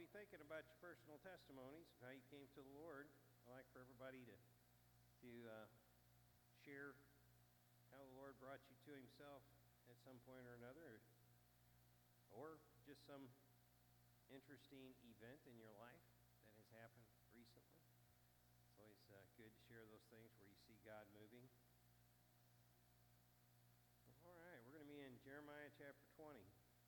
be thinking about your personal testimonies, how you came to the Lord. I'd like for everybody to share how the Lord brought you to Himself at some point or another, or just some interesting event in your life that has happened recently. It's always good to share those things where you see God moving. All right, we're going to be in Jeremiah chapter 20.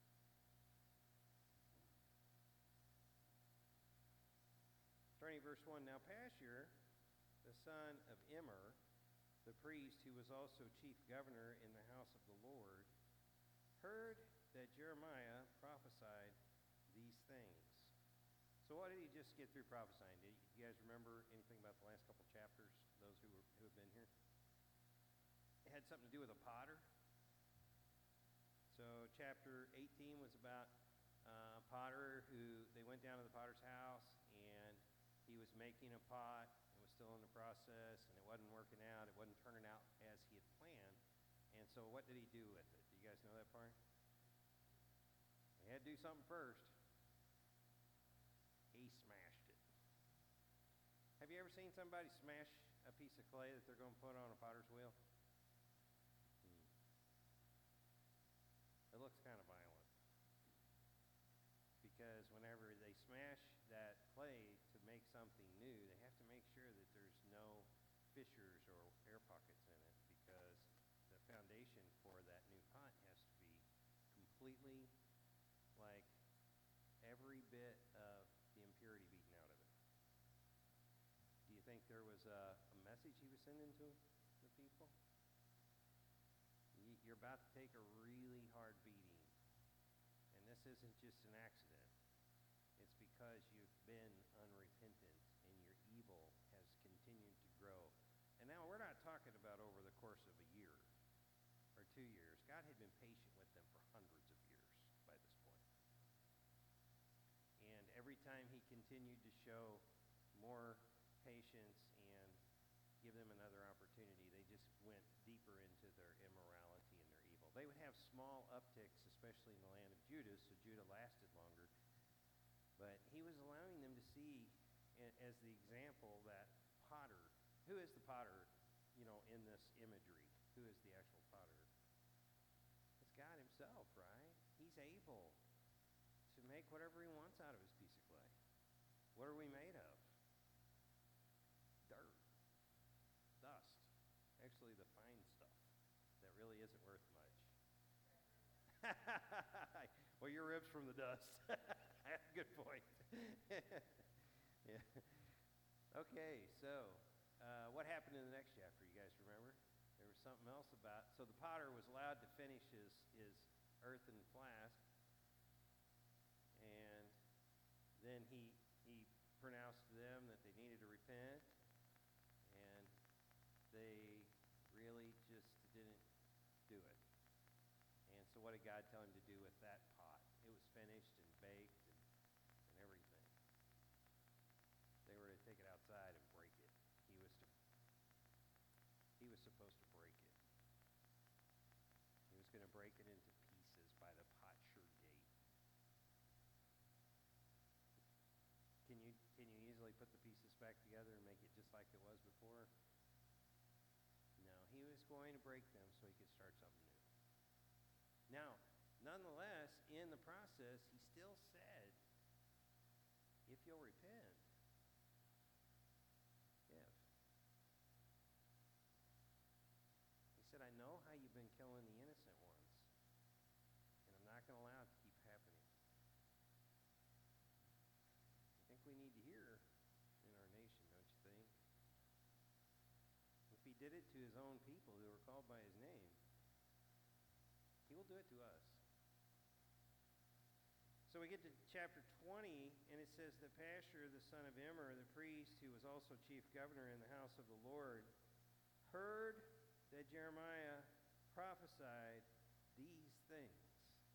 Starting verse 1, Now Pashur, the son of Immer, the priest who was also chief governor in the house of the Lord, heard that Jeremiah prophesied these things. So what did he just get through prophesying? Do you guys remember anything about the last couple chapters, those who have been here? It had something to do with a potter. So chapter 18 was about a potter who, they went down to the potter's house, and he was making a pot. It was still in the process, and it wasn't working out. It wasn't turning out as he had planned. And so what did he do with it? Do you guys know that part? He had to do something first. He smashed it. Have you ever seen somebody smash a piece of clay that they're going to put on a potter's wheel? It looks kind of violent. Because whenever they smash that clay to make something new, they have to make sure that there's no fissures or air pockets in it, because the foundation for that new pot has to be completely, like, every bit of the impurity beaten out of it. Do you think there was a message he was sending to the people? You're about to take a really hard beating. And this isn't just an accident. It's because you've been unrepentant and your evil has continued to grow. And now we're not talking about over the course of a year or 2 years. God had been patient with them for hundreds of years by this point. And every time he continued to show more patience and give them another opportunity, they just went deeper into their immorality and their evil. They would have small upticks, especially in the land of Judah, so Judah lasted longer. But he was allowing them to see, as the example, that potter. Who is the potter, in this imagery? Who is the actual potter? It's God himself, right? He's able to make whatever he wants out of his piece of clay. What are we made of? Dirt. Dust. Actually, the fine stuff that really isn't worth much. Well, your ribs from the dust. Good point. Yeah. Okay, so what happened in the next chapter? You guys remember? There was something else about. So the potter was allowed to finish his earthen flask, and then he pronounced to them that they needed to repent, and they really just didn't do it. And so what did God tell him to do with that pot? It was finished and baked and everything. They were to take it outside and break it. He was supposed to break it. He was going to break it into pieces by the potsherd gate. Can you easily put the pieces back together and make it just like it was before? No, he was going to break them so he could start something new. Now, nonetheless, in the process, he still said, if you'll repent, He said, I know how you've been killing the innocent ones, and I'm not going to allow it to keep happening. I think we need to hear in our nation, don't you think? If he did it to his own people who were called by his name, he will do it to us. So we get to chapter 20, and it says that Pashur, the son of Immer, the priest, who was also chief governor in the house of the Lord, heard that Jeremiah prophesied these things.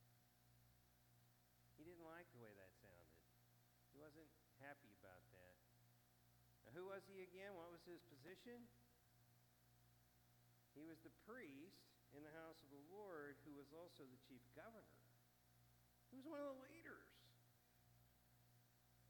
He didn't like the way that sounded. He wasn't happy about that. Now, who was he again? What was his position? He was the priest in the house of the Lord, who was also the chief governor. He was one of the leaders.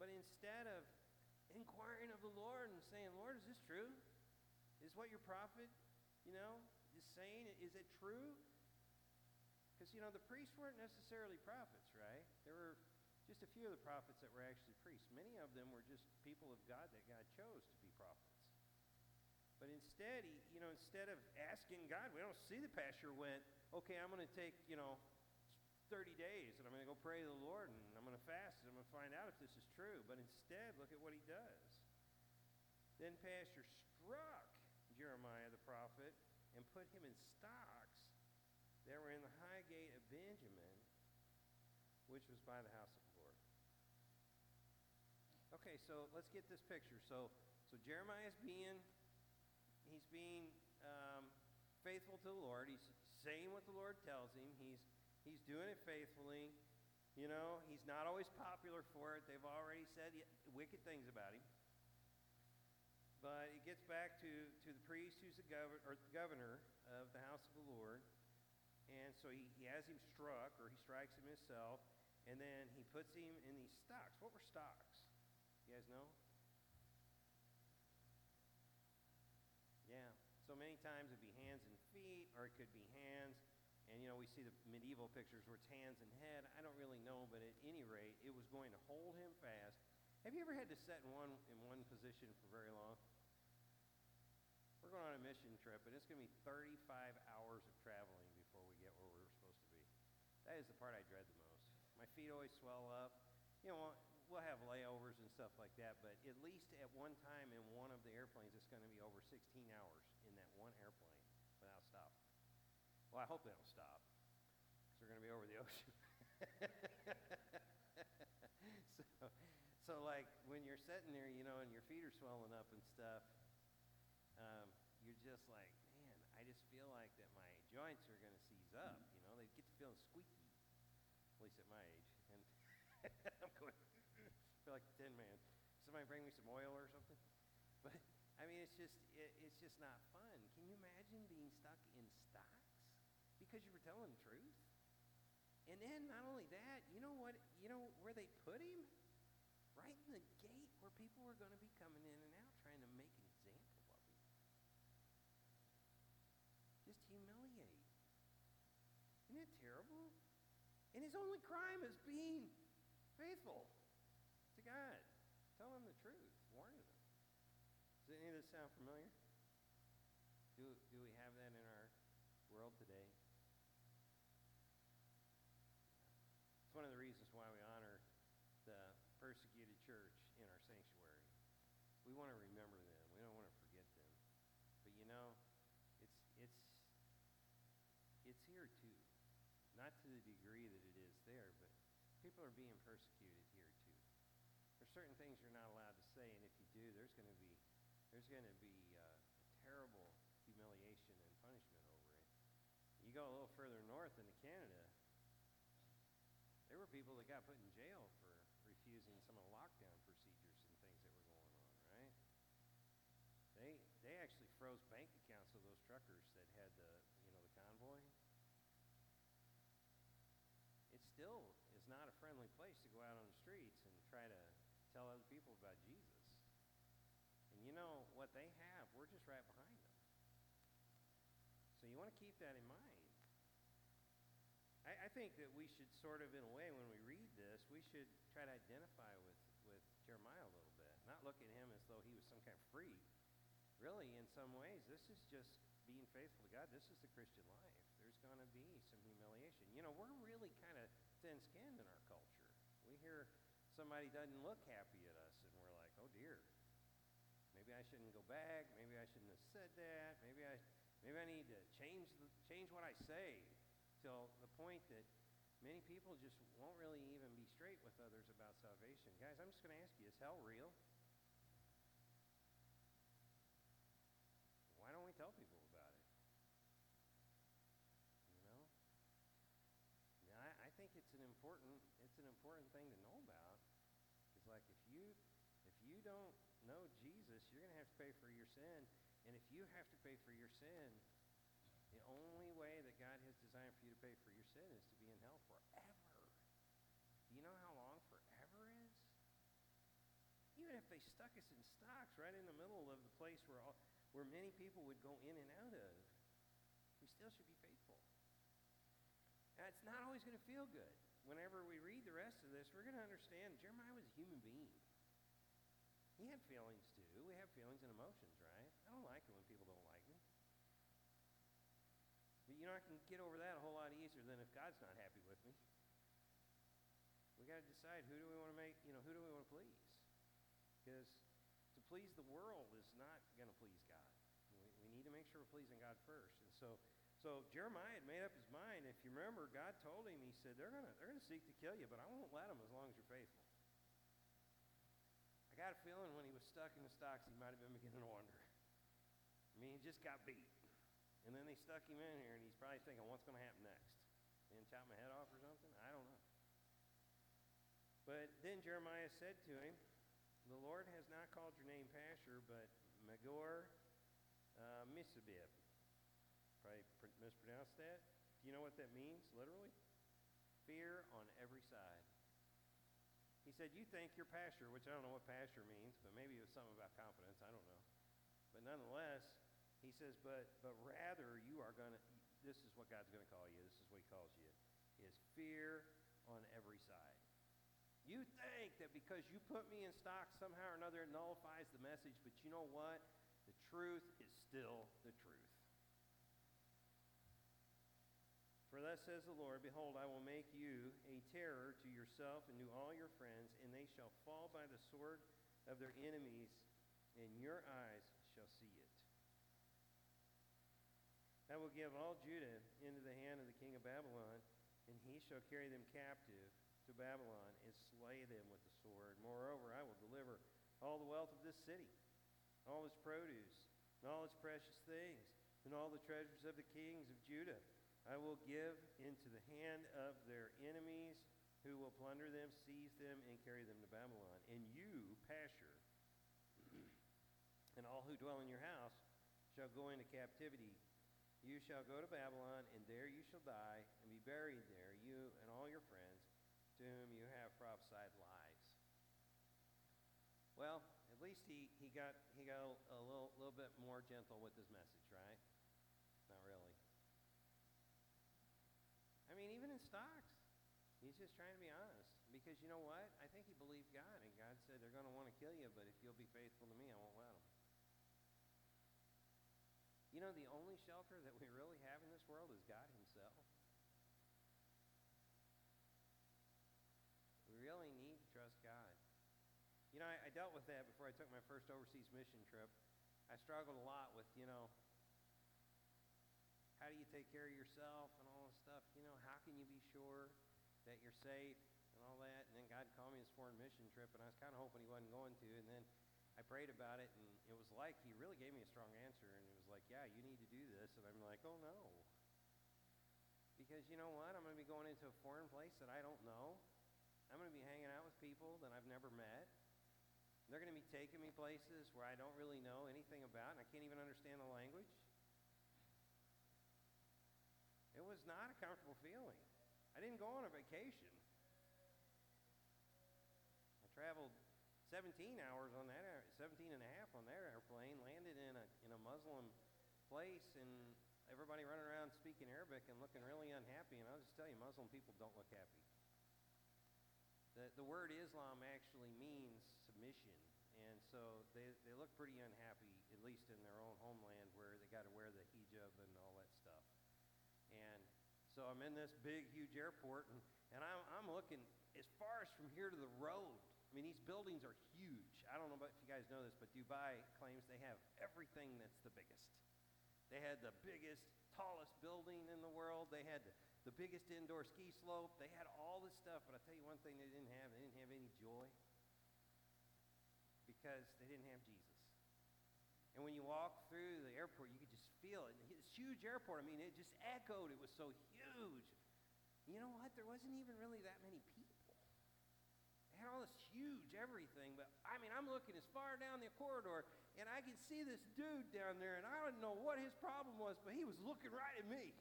But instead of inquiring of the Lord and saying, Lord, is this true? Is what your prophet, is saying, is it true? Because, the priests weren't necessarily prophets, right? There were just a few of the prophets that were actually priests. Many of them were just people of God that God chose to be prophets. But instead, instead of asking God, we don't see the pasture went, okay, I'm going to take, 30 days, and I'm going to go pray to the Lord, and I'm going to fast, and I'm going to find out if this is true. But instead, look at what he does. Then pasture struck Jeremiah the prophet and put him in stocks that were in the high gate of Benjamin, which was by the house of the Lord. Okay, so let's get this picture. So Jeremiah's being faithful to the Lord. He's saying what the Lord tells him. He's doing it faithfully. He's not always popular for it. They've already said wicked things about him. But it gets back to the priest who's the governor of the house of the Lord. And so he has him struck, or he strikes him himself, and then he puts him in these stocks. What were stocks? You guys know? Yeah. So many times it'd be hands and feet, or it could be hands. And, we see the medieval pictures where it's hands and head. I don't really know, but at any rate, it was going to hold him fast. Have you ever had to sit in one position for very long? We're going on a mission trip, and it's going to be 35 hours of traveling before we get where we're supposed to be. That is the part I dread the most. My feet always swell up. We'll have layovers and stuff like that, but at least at one time in one of the airplanes, it's going to be over 16 hours in that one airplane without stopping. Well, I hope they don't stop, because they're going to be over the ocean. So like when you're sitting there, and your feet are swelling up and stuff, you're just like, man, I just feel like that my joints are going to seize up. They get to feeling squeaky, at least at my age. And I'm going, I feel like a tin man. Somebody bring me some oil or something? But I mean, it's just not fun. Can you imagine being stuck in stocks because you were telling the truth? And then not only that, where they put him? Right in the gate where people were going to be coming in and out trying to make an example of him. Just humiliate. Isn't that terrible? And his only crime is being faithful to God. Telling them the truth, warning them. Does any of this sound familiar? Do we have that in our world today? It's one of the reasons why we honor the persecuted church in our sanctuary. We want to remember them. We don't want to forget them. But it's here too. Not to the degree that it is there, but people are being persecuted here too. There's certain things you're not allowed to say, and if you do, there's going to be a terrible humiliation and punishment over it. You go a little further north into Canada, there were people that got put in jail for refusing some of the lockdown procedures and things that were going on, right? They actually froze bank accounts of those truckers that had the convoy. It still is not a friendly place to go out on the streets and try to tell other people about Jesus. And what they have, we're just right behind them. So you want to keep that in mind. I think that we should sort of, in a way, when we read this, we should try to identify with Jeremiah a little bit. Not look at him as though he was some kind of freak. Really, in some ways, this is just being faithful to God. This is the Christian life. There's going to be some humiliation. We're really kind of thin-skinned in our culture. We hear somebody doesn't look happy at us, and we're like, oh dear, maybe I shouldn't go back. Maybe I shouldn't have said that. Maybe I need to change what I say. Till the point that many people just won't really even be straight with others about salvation. Guys, I'm just going to ask you, is hell real? Why don't we tell people about it? I think it's an important thing to know about. It's like if you don't know Jesus, you're going to have to pay for your sin. And if you have to pay for your sin, the only way that God has designed for you to pay for your sin is to be in hell forever. Do you know how long forever is? even if they stuck us in stocks right in the middle of the place where many people would go in and out of, we still should be faithful. Now, it's not always going to feel good. Whenever we read the rest of this, we're going to understand Jeremiah was a human being. He had feelings too. We have feelings and emotions, right? I don't like it when people don't like me. But I can get over that a whole lot easier than if God's not happy with me. We got to decide, who do we want to make, who do we want to please? Because to please the world is not going to please God. We need to make sure we're pleasing God first. And so Jeremiah had made up his mind. If you remember, God told him, he said, they're gonna seek to kill you, but I won't let them as long as you're faithful. I got a feeling when he was stuck in the stocks, he might have been beginning to wonder. He just got beat. And then they stuck him in here, and he's probably thinking, what's going to happen next? They didn't chop my head off or something? I don't know. But then Jeremiah said to him, the Lord has not called your name Pashur, but Magor Misabib. Probably mispronounced that. Do you know what that means, literally? Fear on every side. He said, you think you're Pashur, which I don't know what Pashur means, but maybe it was something about confidence. I don't know. But nonetheless, he says, but rather you are going to, this is what God's going to call you. This is what he calls you, is fear on every side. You think that because you put me in stock somehow or another it nullifies the message, but you know what? The truth is still the truth. For thus says the Lord, behold, I will make you a terror to yourself and to all your friends, and they shall fall by the sword of their enemies, and your eyes shall see it. I will give all Judah into the hand of the king of Babylon, and he shall carry them captive to Babylon and slay them with the sword. Moreover, I will deliver all the wealth of this city, all its produce, and all its precious things, and all the treasures of the kings of Judah. I will give into the hand of their enemies, who will plunder them, seize them, and carry them to Babylon. And you, Pashur, and all who dwell in your house shall go into captivity. You shall go to Babylon, and there you shall die, and be buried there, you and all your friends, to whom you have prophesied lies. Well, at least he got a little bit more gentle with his message, right? Not really. Even in stocks, he's just trying to be honest. Because you know what? I think he believed God, and God said they're going to want to kill you, but if you'll be faithful to me, I won't let them. The only shelter that we really have in this world is God himself. We really need to trust God. I dealt with that before I took my first overseas mission trip. I struggled a lot with, how do you take care of yourself and all this stuff? How can you be sure that you're safe and all that? And then God called me this foreign mission trip, and I was kind of hoping he wasn't going to. And then I prayed about it, and it was like he really gave me a strong answer. And it was like, yeah, you need to do this. And I'm like, oh, no. Because you know what? I'm going to be going into a foreign place that I don't know. I'm going to be hanging out with people that I've never met. They're going to be taking me places where I don't really know anything about, and I can't even understand the language. It was not a comfortable feeling. I didn't go on a vacation. I traveled 17 hours on that, 17 and a half on that airplane, landed in a Muslim place, and everybody running around speaking Arabic and looking really unhappy. And I'll just tell you, Muslim people don't look happy. The word Islam actually means submission, and so they look pretty unhappy, at least in their own homeland where they got to wear the hijab and all that stuff. And so I'm in this big, huge airport, and I'm looking as far as from here to the road. These buildings are huge. I don't know if you guys know this, but Dubai claims they have everything that's the biggest. They had the biggest, tallest building in the world. They had the biggest indoor ski slope. They had all this stuff, but I'll tell you one thing they didn't have. They didn't have any joy because they didn't have Jesus. And when you walk through the airport, you could just feel it. It's a huge airport. It just echoed. It was so huge. You know what? There wasn't even really that many people. They had all this huge everything, but I'm looking as far down the corridor, and I can see this dude down there, and I don't know what his problem was, but he was looking right at me.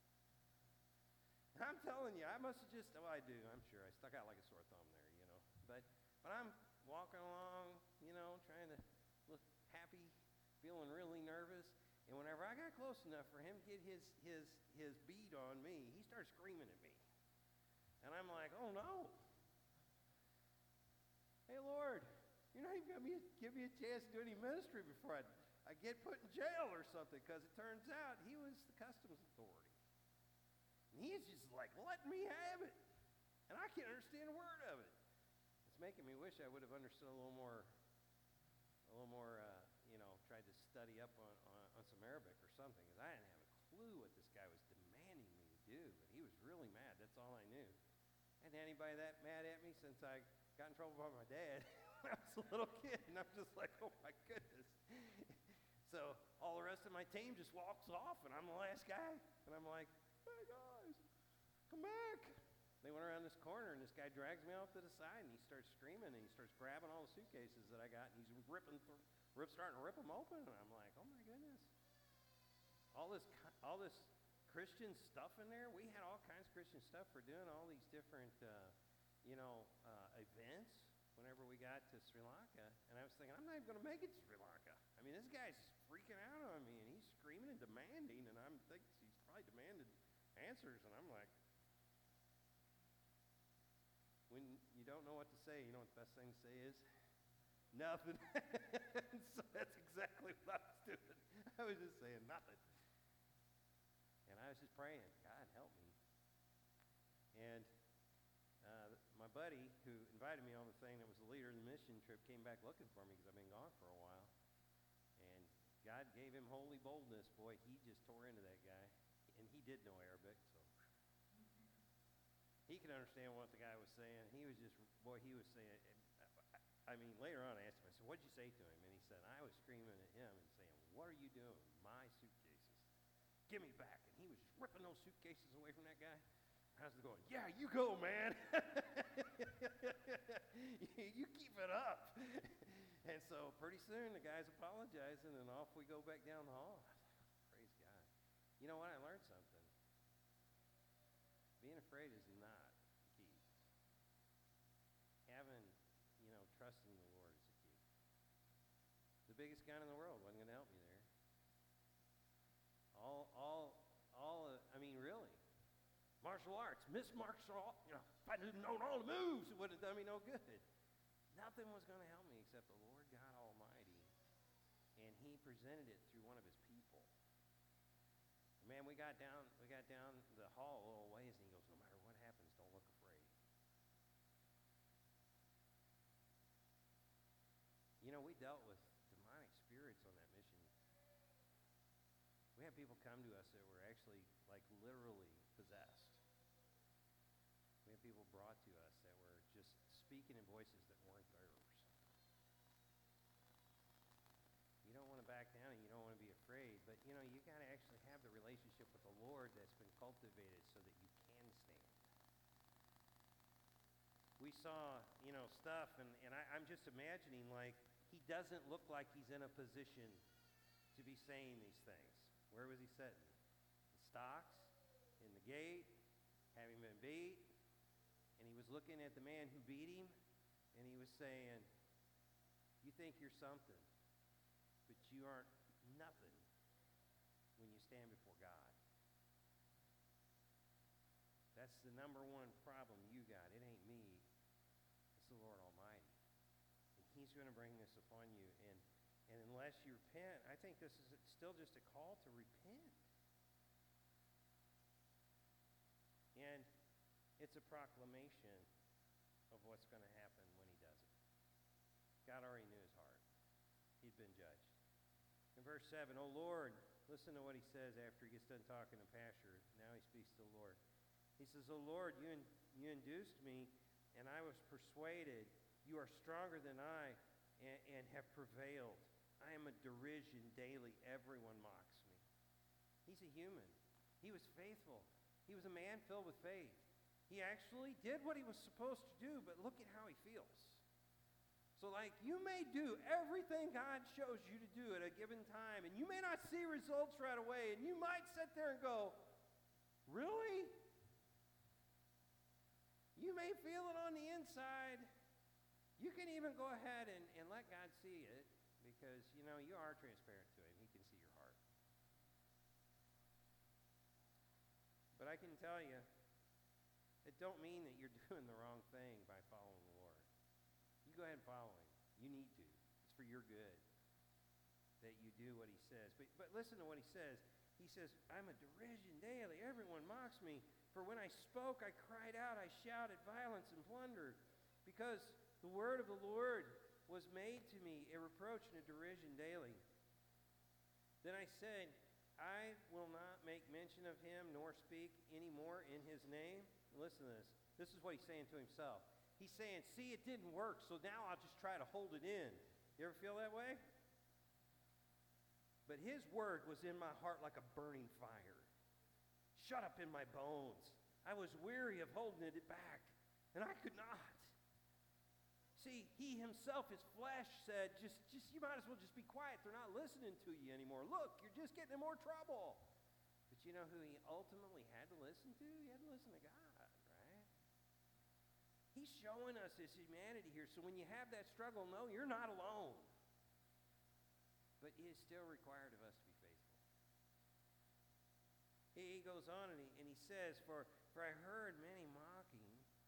I'm telling you, I must have just, I do, I'm sure. I stuck out like a sore thumb there, But I'm walking along, trying to look happy, feeling really nervous. And whenever I got close enough for him to get his bead on me, he started screaming at me. And I'm like, oh no. Hey, Lord, you're not even going to give me a chance to do any ministry before I get put in jail or something, because it turns out he was the customs authority. And he's just like letting me have it. And I can't understand a word of it. It's making me wish I would have understood a little more, tried to study up on some Arabic or something, because I didn't have a clue what this guy was demanding me to do. But he was really mad. That's all I knew. Hadn't anybody that mad at me since I got in trouble by my dad when I was a little kid. And I'm just like, oh my goodness. So all the rest of my team just walks off, and I'm the last guy. And I'm like, hey guys, come back. They went around this corner, and this guy drags me off to the side, and he starts screaming, and he starts grabbing all the suitcases that I got, and he's starting to rip them open. And I'm like, oh my goodness. All this Christian stuff in there. We had all kinds of Christian stuff for doing all these different, events whenever we got to Sri Lanka. And I was thinking, I'm not even going to make it to Sri Lanka. I mean, this guy's freaking out on me, and he's screaming and demanding, and I'm thinking he's probably demanded answers. And I'm like, when you don't know what to say, you know what the best thing to say is? Nothing. So that's exactly what I was doing. I was just saying nothing. And I was just praying, God, help me. And my buddy who invited me on the thing that was the leader of the mission trip came back looking for me because I've been gone for a while. And God gave him holy boldness. Boy, he just tore into that guy. And he did know Arabic, so he could understand what the guy was saying. He was just, he was saying, later on I asked him, I said, what'd you say to him? And he said, I was screaming at him and saying, what are you doing with my suitcases? Give me back. And he was just ripping those suitcases away from that guy. I was going, yeah, you go, man. You keep it up. And so pretty soon the guy's apologizing, and off we go back down the hall. Praise God. You know what? I learned something. Being afraid is not the key. Having, trusting the Lord is the key. The biggest gun in the world wasn't going to help me there. Really. Martial arts, Miss Martial Arts, if I didn't know all the moves, it would have done me no good. Nothing was going to help me except the Lord God Almighty, and he presented it through one of his people. Man, we got down the hall a little ways, and he goes, no matter what happens, don't look afraid. We dealt with demonic spirits on that mission. We had people come to us that were actually, literally possessed. We had people brought to us that were just speaking in voices that weren't theirs. You don't want to back down, and you don't want to be afraid, but, you got to actually have the relationship with the Lord that's been cultivated so that you can stand. We saw, stuff, and I'm just imagining, he doesn't look like he's in a position to be saying these things. Where was he sitting? The stocks, in the gate, having been beat, and he was looking at the man who beat him, and he was saying, you think you're something, but you aren't nothing when you stand before God. That's the number one problem you got. It ain't me. It's the Lord Almighty. And he's going to bring this upon you. And unless you repent, I think this is still just a call to repent. And it's a proclamation of what's going to happen when he does it. God already knew his heart. He'd been judged. In verse 7, O Lord, listen to what he says after he gets done talking to Pashur. Now he speaks to the Lord. He says, O Lord, you induced me, and I was persuaded. You are stronger than I, and have prevailed. I am a derision daily. Everyone mocks me. He's a human. He was faithful. He was a man filled with faith. He actually did what he was supposed to do, but look at how he feels. So you may do everything God shows you to do at a given time, and you may not see results right away, and you might sit there and go, really? You may feel it on the inside. You can even go ahead and let God see it because, you know, you are transparent to him. He can see your heart. But I can tell you, it don't mean that you're doing the wrong thing by following the Lord. You go ahead and follow him. You need to. It's for your good that you do what he says. But listen to what he says. He says, I'm a derision daily. Everyone mocks me. For when I spoke, I cried out. I shouted violence and plunder. Because the word of the Lord was made to me a reproach and a derision daily. Then I said, I will not make mention of him nor speak any more in his name. Listen to this. This is what he's saying to himself. He's saying, see, it didn't work, so now I'll just try to hold it in. You ever feel that way? But his word was in my heart like a burning fire. Shut up in my bones. I was weary of holding it back, and I could not. See, he himself, his flesh said, just you might as well just be quiet. They're not listening to you anymore. Look, you're just getting in more trouble. But you know who he ultimately had to listen to? He had to listen to God, right? He's showing us his humanity here. So when you have that struggle, no, you're not alone. But it is still required of us to be faithful. He goes on and he says, For I heard many mocking,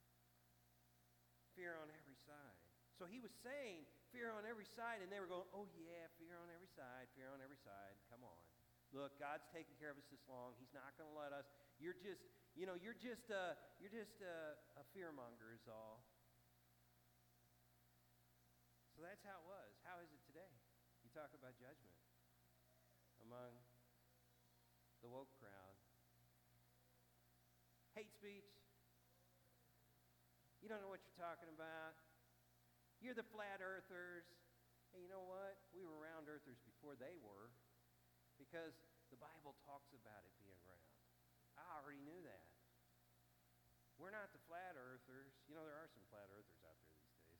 fear on every side. So he was saying fear on every side, and they were going, oh yeah, fear on every side, fear on every side. Come on. Look, God's taking care of us this long. He's not going to let us. You're just a fearmonger is all. So that's how it was. How is it today? You talk about judgment among the woke crowd. Hate speech. You don't know what you're talking about. You're the flat earthers. Hey, you know what? We were round earthers before they were, because the Bible talks about it being round. I already knew that. We're not the flat earthers. You know, there are some flat earthers out there these days.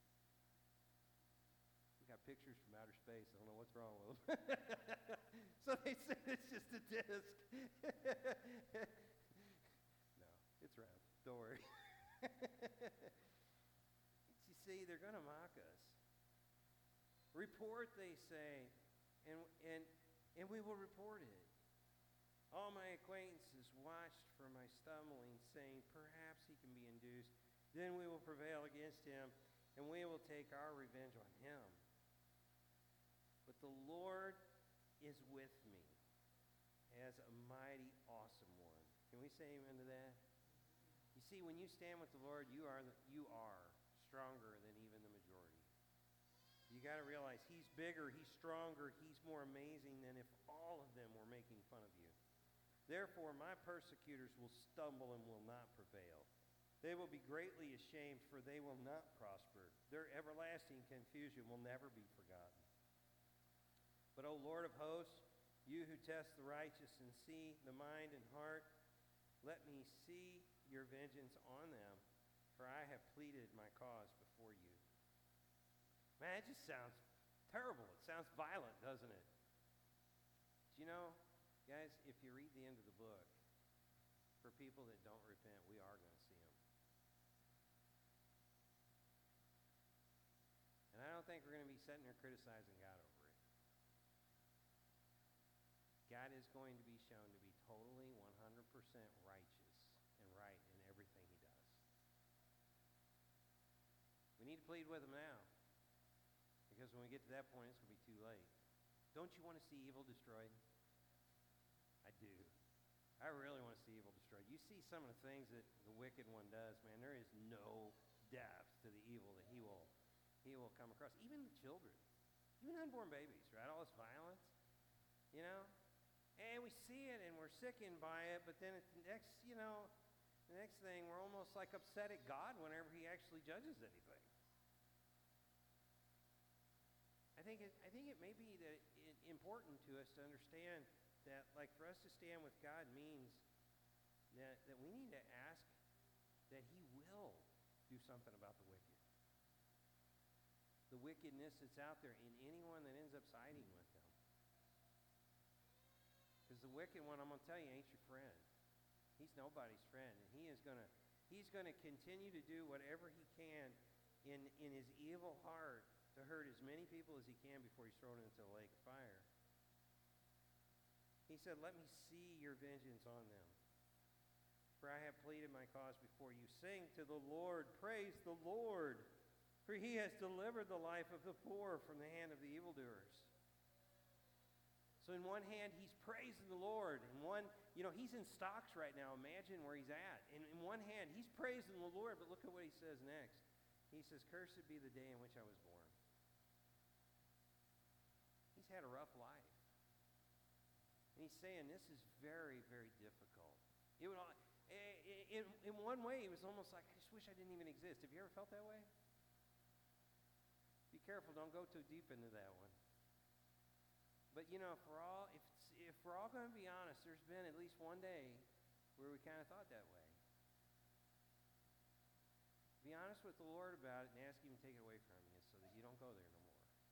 We got pictures from outer space. I don't know what's wrong with them. So they say it's just a disc. No, it's round. Don't worry. You see, they're going to mock us. Report, they say, and we will report it. All my acquaintances watched for my stumbling, saying, perhaps he can be induced. Then we will prevail against him, and we will take our revenge on him. But the Lord is with me as a mighty, awesome one. Can we say amen to that? You see, when you stand with the Lord, you are stronger than even the majority. You got to realize he's bigger, he's stronger, he's more amazing than if all of them were making fun of you. Therefore, my persecutors will stumble and will not prevail. They will be greatly ashamed, for they will not prosper. Their everlasting confusion will never be forgotten. But, O Lord of hosts, you who test the righteous and see the mind and heart, let me see your vengeance on them, for I have pleaded my cause before you. Man, it just sounds terrible. It sounds violent, doesn't it? Do you know, guys, if you read the end of the book, for people that don't repent, we are going to see them. And I don't think we're going to be sitting there criticizing God over it. God is going to be shown to be totally 100% righteous and right in everything he does. We need to plead with him now, because when we get to that point, it's going to be too late. Don't you want to see evil destroyed? I do. I really want to see evil destroyed. You see some of the things that the wicked one does, man, there is no depth to the evil that he will come across. Even the children, even unborn babies, right? All this violence, you know? And we see it and we're sickened by it, but then the next thing, we're almost like upset at God whenever he actually judges anything. I think it may be that important to us to understand that, like, for us to stand with God means that we need to ask that he will do something about the wicked. The wickedness that's out there in anyone that ends up siding with them. Because the wicked one, I'm going to tell you, ain't your friend. He's nobody's friend. And he's going to continue to do whatever he can in his evil heart to hurt as many people as he can before he's thrown into the lake of fire. He said, "Let me see your vengeance on them. For I have pleaded my cause before you. Sing to the Lord, praise the Lord, for he has delivered the life of the poor from the hand of the evildoers." So in one hand, he's praising the Lord. In one, he's in stocks right now. Imagine where he's at. And in one hand, he's praising the Lord, but look at what he says next. He says, "Cursed be the day in which I was born." He's had a rough life. And he's saying this is very, very difficult. In one way, it was almost like, I just wish I didn't even exist. Have you ever felt that way? Be careful, don't go too deep into that one. But if we're all going to be honest, there's been at least one day where we kind of thought that way. Be honest with the Lord about it and ask him to take it away from you so that you don't go there no more.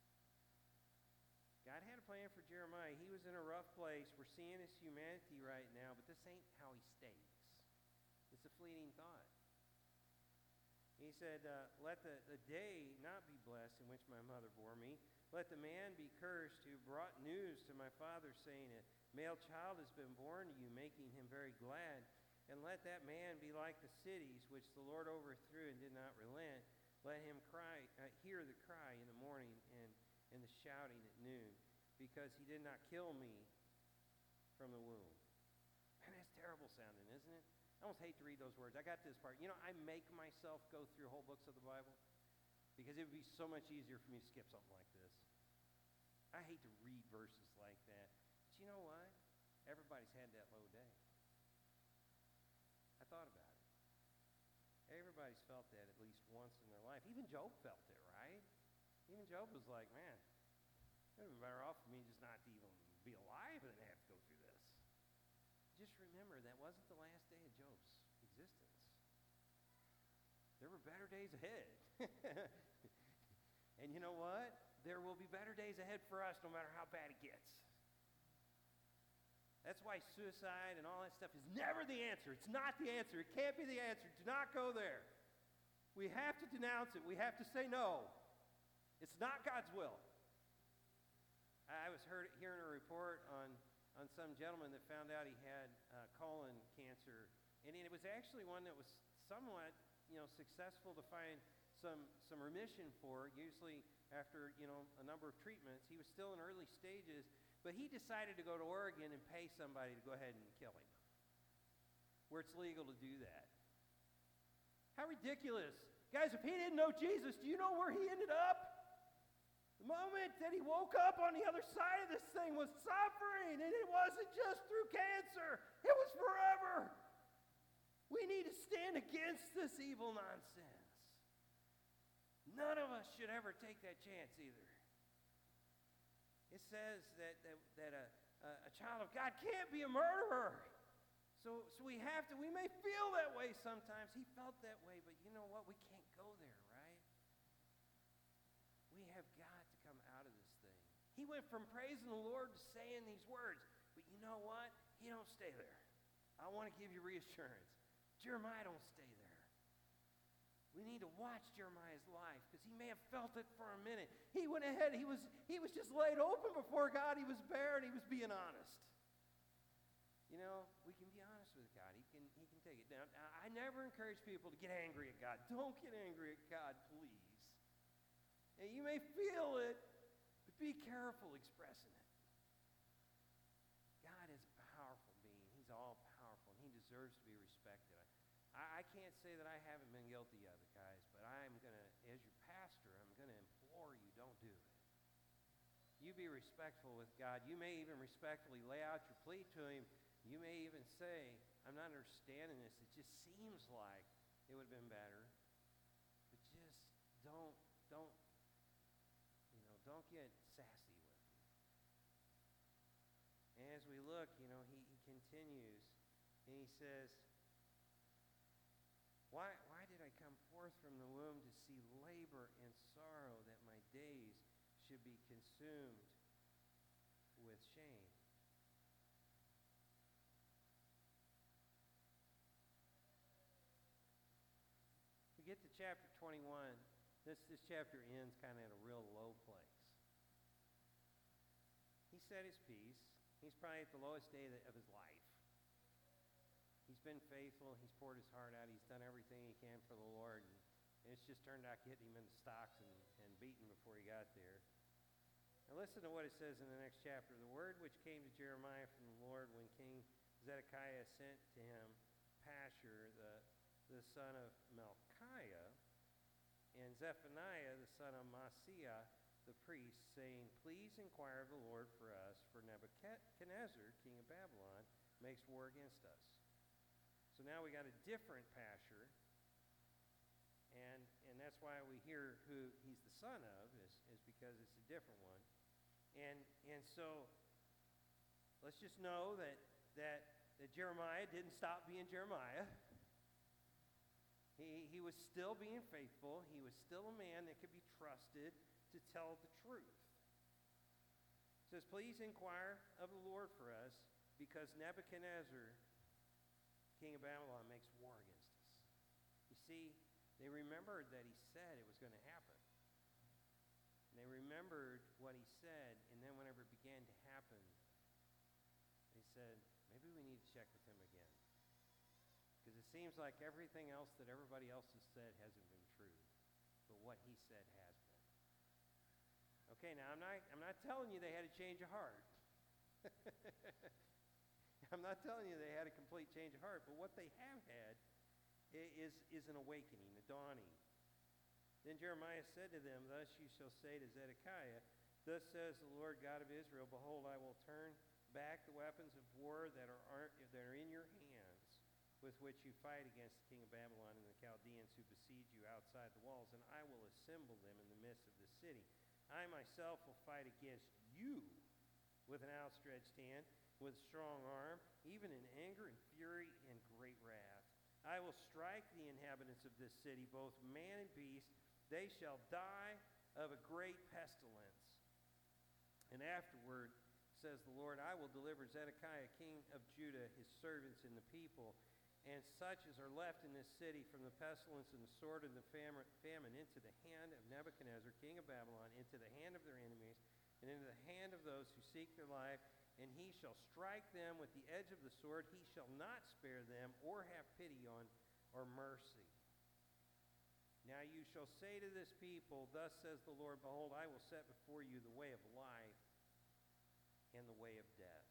God had a plan for Jeremiah. He was in a rough place. We're seeing his humanity right now, but this ain't how he stays. It's a fleeting thought. He said, "Let the day not be blessed in which my mother bore me. Let the man be cursed who brought news to my father, saying, a male child has been born to you, making him very glad. And let that man be like the cities which the Lord overthrew and did not relent. Let him hear the cry in the morning and the shouting at noon, because he did not kill me from the womb." Man, that's terrible sounding, isn't it? I almost hate to read those words. I got this part. I make myself go through whole books of the Bible because it would be so much easier for me to skip something like this. I hate to read verses like that. But you know what? Everybody's had that low day. I thought about it. Everybody's felt that at least once in their life. Even Job felt it, right? Even Job was like, man, it would have been better off for me just not to even be alive than have to go through this. Just remember, that wasn't the last day of Job's existence. There were better days ahead. And you know what? There will be better days ahead for us no matter how bad it gets. That's why suicide and all that stuff is never the answer. It's not the answer. It can't be the answer. Do not go there. We have to denounce it. We have to say no. It's not God's will. I was hearing a report on some gentleman that found out he had colon cancer, and it was actually one that was somewhat, successful to find some remission for. Usually after a number of treatments, he was still in early stages, but he decided to go to Oregon and pay somebody to go ahead and kill him, where it's legal to do that. How ridiculous! Guys, if he didn't know Jesus, do you know where he ended up? The moment that he woke up on the other side of this thing was suffering, and it wasn't just through cancer. It was forever. We need to stand against this evil nonsense. None of us should ever take that chance either. It says that a child of God can't be a murderer. So we may feel that way sometimes. He felt that way, but you know what? We can't go there, right? We have got to come out of this thing. He went from praising the Lord to saying these words, but you know what? He don't stay there. I want to give you reassurance. Jeremiah don't stay there. We need to watch Jeremiah's life because he may have felt it for a minute. He went ahead. He was just laid open before God. He was bare and he was being honest. We can be honest with God. He can take it down. I never encourage people to get angry at God. Don't get angry at God, please. And you may feel it, but be careful expressing it. God is a powerful being. He's all powerful, and he deserves to be respected. I can't say that I haven't been guilty of it, guys, but I'm going to, as your pastor, I'm going to implore you, don't do it. You be respectful with God. You may even respectfully lay out your plea to him. You may even say, I'm not understanding this. It just seems like it would have been better. But just don't get sassy with him. And as we look, he continues, and he says, Why did I come forth from the womb to see labor and sorrow, that my days should be consumed with shame? We get to chapter 21, this chapter ends kind of at a real low place. He said his piece. He's probably at the lowest day of his life. He's been faithful. He's poured his heart out. He's done everything he can for the Lord. And it's just turned out hitting him in the stocks and beating before he got there. Now listen to what it says in the next chapter. The word which came to Jeremiah from the Lord when King Zedekiah sent to him Pashur, the son of Malchiah, and Zephaniah, the son of Maaseiah, the priest, saying, Please inquire of the Lord for us, for Nebuchadnezzar, king of Babylon, makes war against us. So now we got a different Pashur, and that's why we hear who he's the son of, is because it's a different one. And so let's just know that Jeremiah didn't stop being Jeremiah. He was still being faithful. He was still a man that could be trusted to tell the truth. It says, Please inquire of the Lord for us, because Nebuchadnezzar, king of Babylon, makes war against us. You see, they remembered that he said it was going to happen. And they remembered what he said, and then whenever it began to happen, they said, maybe we need to check with him again. Because it seems like everything else that everybody else has said hasn't been true, but what he said has been. Okay, now I'm not telling you they had a change of heart. I'm not telling you they had a complete change of heart, but what they have had is an awakening, a dawning. Then Jeremiah said to them, Thus you shall say to Zedekiah, Thus says the Lord God of Israel, Behold, I will turn back the weapons of war that are in your hands, with which you fight against the king of Babylon and the Chaldeans who besiege you outside the walls, and I will assemble them in the midst of the city. I myself will fight against you with an outstretched hand, with a strong arm, even in anger and fury and great wrath. I will strike the inhabitants of this city, both man and beast. They shall die of a great pestilence. And afterward, says the Lord, I will deliver Zedekiah, king of Judah, his servants and the people, and such as are left in this city from the pestilence and the sword and the famine into the hand of Nebuchadnezzar, king of Babylon, into the hand of their enemies, and into the hand of those who seek their life, and he shall strike them with the edge of the sword. He shall not spare them or have pity on or mercy. Now you shall say to this people, Thus says the Lord, Behold, I will set before you the way of life and the way of death.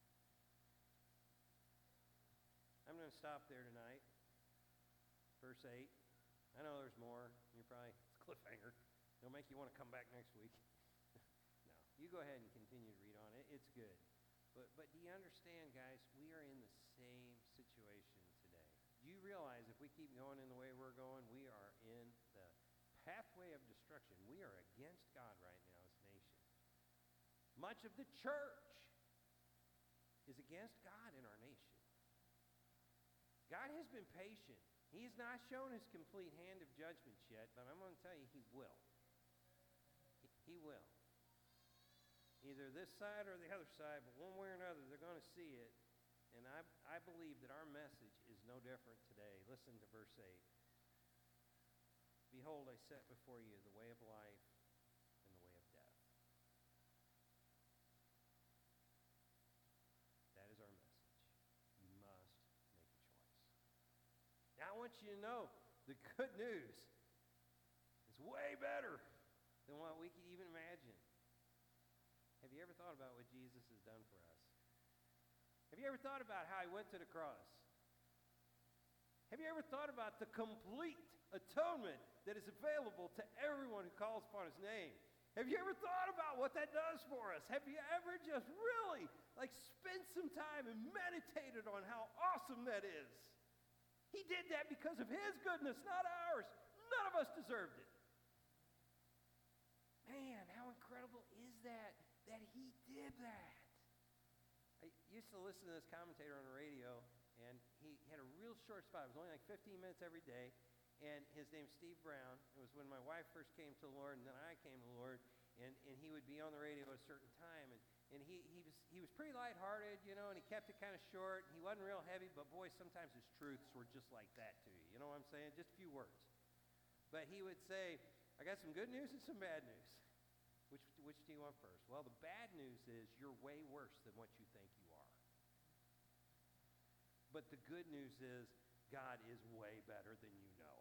I'm going to stop there tonight. Verse 8. I know there's more. You're probably, it's a cliffhanger. It'll make you want to come back next week. No, you go ahead and continue to read on it. It's good. But do you understand, guys, we are in the same situation today. Do you realize if we keep going in the way we're going, we are in the pathway of destruction. We are against God right now as a nation. Much of the church is against God in our nation. God has been patient. He has not shown his complete hand of judgment yet, but I'm going to tell you, he will. He will. Either this side or the other side, but one way or another, they're going to see it. And I believe that our message is no different today. Listen to verse 8. Behold, I set before you the way of life and the way of death. That is our message. You must make a choice. Now I want you to know the good news is way better than what we could even imagine. Have you ever thought about what Jesus has done for us? Have you ever thought about how he went to the cross? Have you ever thought about the complete atonement that is available to everyone who calls upon his name? Have you ever thought about what that does for us? Have you ever just really spent some time and meditated on how awesome that is? He did that because of his goodness, not ours. None of us deserved it. Man, how incredible is that he did that? I used to listen to this commentator on the radio, and he had a real short spot. It was only 15 minutes every day, and his name's Steve Brown. It was when my wife first came to the Lord, and then I came to the Lord, and he would be on the radio at a certain time, and he was pretty lighthearted, and he kept it kind of short. He wasn't real heavy, but boy, sometimes his truths were just like that to you. You know what I'm saying? Just a few words. But he would say, I got some good news and some bad news. Which do you want first? Well, the bad news is you're way worse than what you think you are. But the good news is God is way better than you know.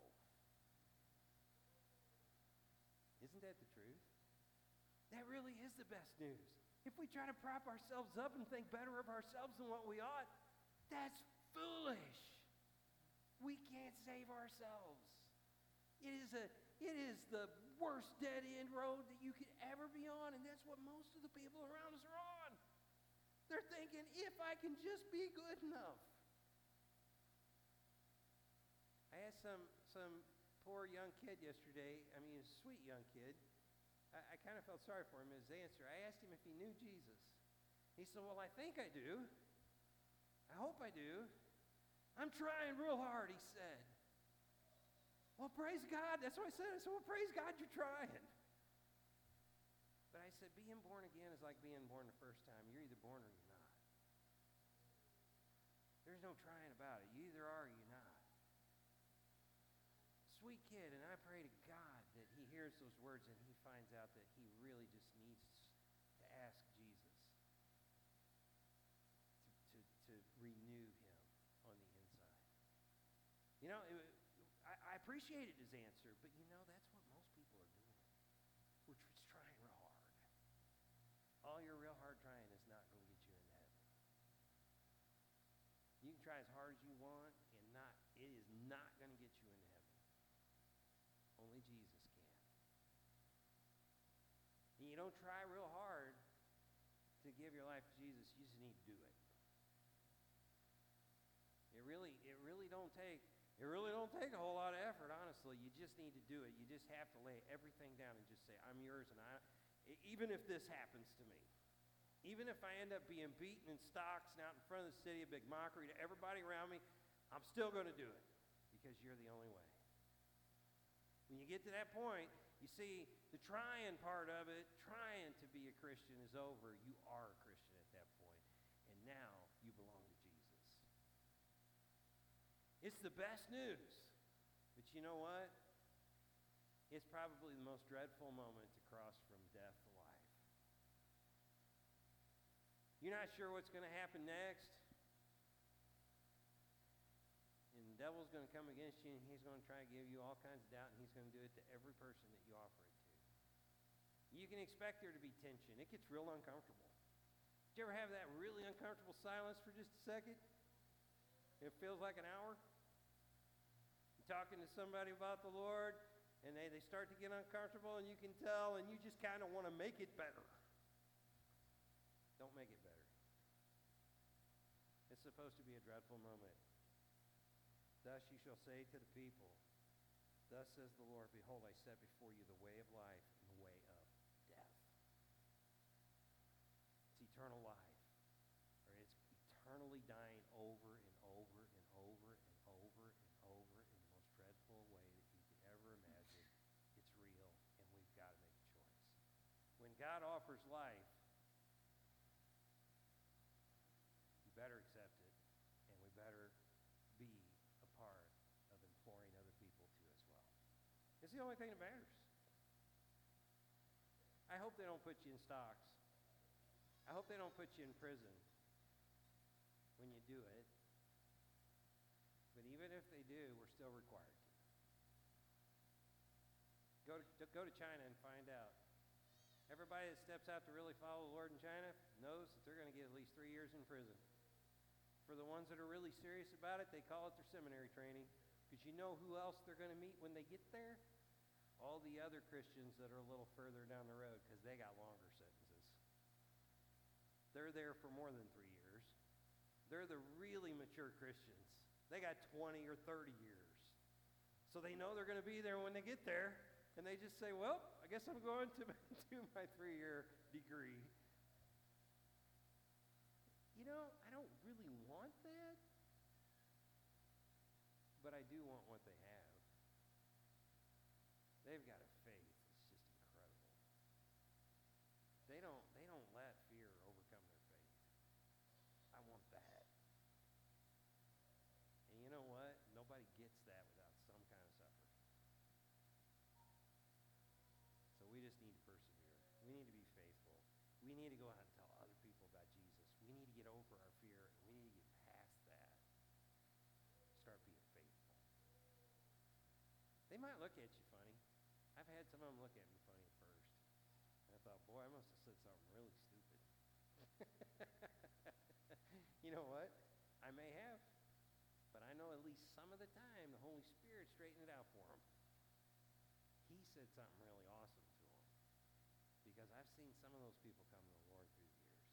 Isn't that the truth? That really is the best news. If we try to prop ourselves up and think better of ourselves than what we ought, that's foolish. We can't save ourselves. It is the worst dead-end road that you could ever be on, and that's what most of the people around us are on. They're thinking, if I can just be good enough. I asked some poor young kid yesterday, a sweet young kid. I kind of felt sorry for him, his answer. I asked him if he knew Jesus. He said, well, I think I do. I hope I do. I'm trying real hard, he said. Well, praise God. That's what I said. I said, well, praise God you're trying. But I said, being born again is like being born the first time. You're either born or you're not. There's no trying about it. You either are or you're not. Sweet kid, and I pray to God that he hears those words and he finds out that he really just needs to ask Jesus to renew him on the inside. You know, I appreciated his answer, but you know, that's what most people are doing. We're just trying real hard. All your real hard trying is not going to get you into heaven. You can try as hard as you want, and it is not going to get you into heaven. Only Jesus can. And you don't try real hard to give your life to Jesus. You just need to do it. It really don't take a whole lot of effort, honestly. You just need to do it. You just have to lay everything down and just say, I'm yours, and even if this happens to me, even if I end up being beaten in stocks and out in front of the city, a big mockery to everybody around me, I'm still going to do it because you're the only way. When you get to that point, you see, the trying part of it, trying to be a Christian is over. You are a Christian at that point, and now you belong to Jesus. It's the best news. But you know what? It's probably the most dreadful moment to cross from death to life. You're not sure what's going to happen next. And the devil's going to come against you, and he's going to try to give you all kinds of doubt, and he's going to do it to every person that you offer it to. You can expect there to be tension. It gets real uncomfortable. Did you ever have that really uncomfortable silence for just a second? It feels like an hour. You're talking to somebody about the Lord, and they start to get uncomfortable, and you can tell, and you just kind of want to make it better. Don't make it better. It's supposed to be a dreadful moment. Thus you shall say to the people, thus says the Lord, behold, I set before you the way of life and the way of death. It's eternal life. Or it's eternally dying over and over and over and over and over in the most dreadful way that you could ever imagine. It's real, and we've got to make a choice. When God offers life, you better accept it, and we better be a part of imploring other people to as well. It's the only thing that matters. I hope they don't put you in stocks. I hope they don't put you in prison when you do it. But even if they do, we're still required to. Go to China and find out. Everybody that steps out to really follow the Lord in China knows that they're going to get at least 3 years in prison. For the ones that are really serious about it, they call it their seminary training. Because you know who else they're going to meet when they get there? All the other Christians that are a little further down the road, because they got longer sentences. They're there for more than 3 years. They're the really mature Christians. They got 20 or 30 years. So they know they're going to be there when they get there. And they just say, well, I guess I'm going to do my 3-year degree. You know, I don't really want that, but I do want what they have. They've got a faith that's just incredible. They don't let fear overcome their faith. I want that. And you know what? Nobody gets that without some kind of suffering. need to go out and tell other people about Jesus. We need to get over our fear, and we need to get past that. Start being faithful. They might look at you funny. I've had some of them look at me funny at first. And I thought, boy, I must have said something really stupid. You know what? I may have. But I know at least some of the time the Holy Spirit straightened it out for them. He said something really awesome to them. Because I've seen some of those people come to the Lord through the years.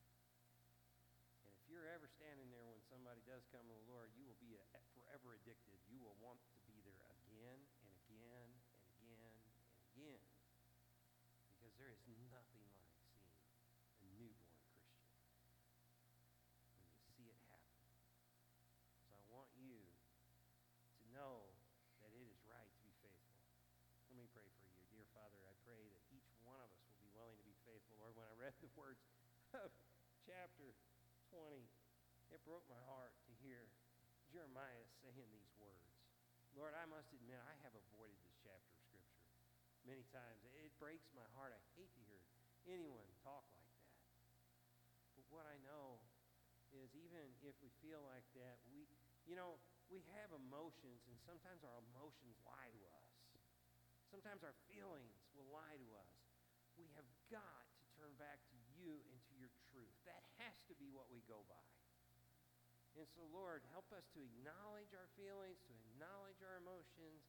And if you're ever standing there when somebody does come to the Lord, you will be forever addicted. You will want to be there again and again and again and again. Because there is nothing like seeing a newborn Christian when you see it happen. So I want you to know that it is right to be faithful. Let me pray for you. Dear Father, I pray that each one of us will be willing to be faithful. Lord, when I read the words of chapter 20, it broke my heart to hear Jeremiah saying these words. Lord, I must admit, I have avoided this chapter of Scripture many times. It breaks my heart. I hate to hear anyone talk like that. But what I know is even if we feel like that, we have emotions, and sometimes our emotions lie to us. Sometimes our feelings will lie to us. We have got to turn back to you and to your truth. That has to be what we go by. And so, Lord, help us to acknowledge our feelings, to acknowledge our emotions,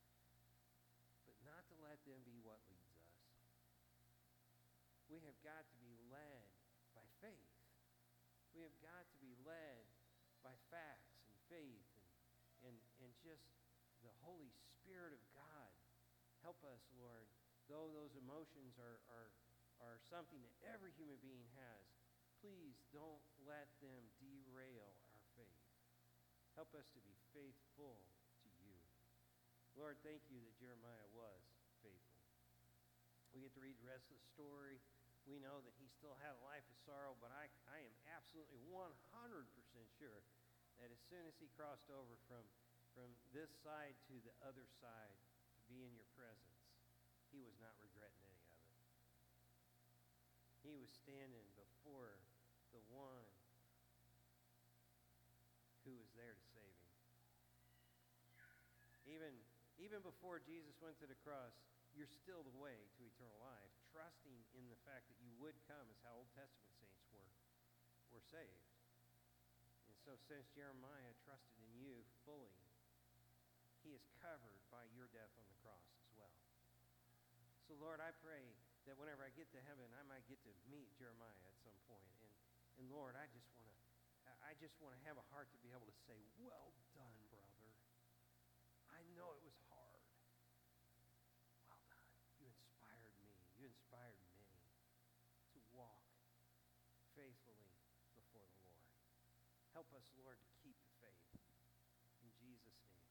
but not to let them be what leads us. We have got to be led by faith. We have got to be led by facts and faith and just the Holy Spirit of God. Help us, Lord, though those emotions are something that every human being has, please don't let them derail our faith. Help us to be faithful to you. Lord, thank you that Jeremiah was faithful. We get to read the rest of the story. We know that he still had a life of sorrow, but I am absolutely 100% sure that as soon as he crossed over from this side to the other side to be in your presence, he was not regretting any of it. He was standing before the one who was there to save him. Even before Jesus went to the cross, you're still the way to eternal life, trusting in the fact that you would come, as how Old Testament saints were saved. And so since Jeremiah trusted in you fully, he is covered by your death on the cross as well. So Lord, I pray that whenever I get to heaven, I might get to meet Jeremiah at some point. And Lord, I just want to have a heart to be able to say, well done, brother. I know it was hard. Well done. You inspired me. You inspired many to walk faithfully before the Lord. Help us, Lord, to keep the faith. In Jesus' name.